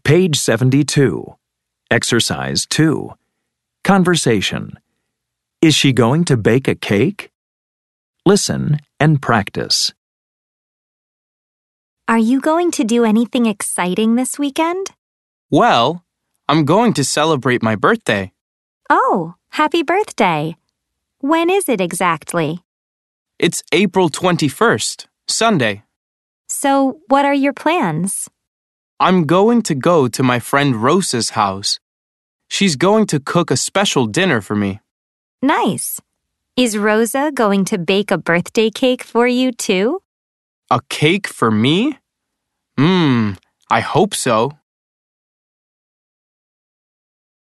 Page 72. Exercise 2. Conversation. Is she going to bake a cake? Listen and practice. Are you going to do anything exciting this weekend? Well, I'm going to celebrate my birthday. Oh, happy birthday. When is it exactly? It's April 21st, Sunday. So, what are your plans? I'm going to go to my friend Rosa's house. She's going to cook a special dinner for me. Nice. Is Rosa going to bake a birthday cake for you too? A cake for me? I hope so.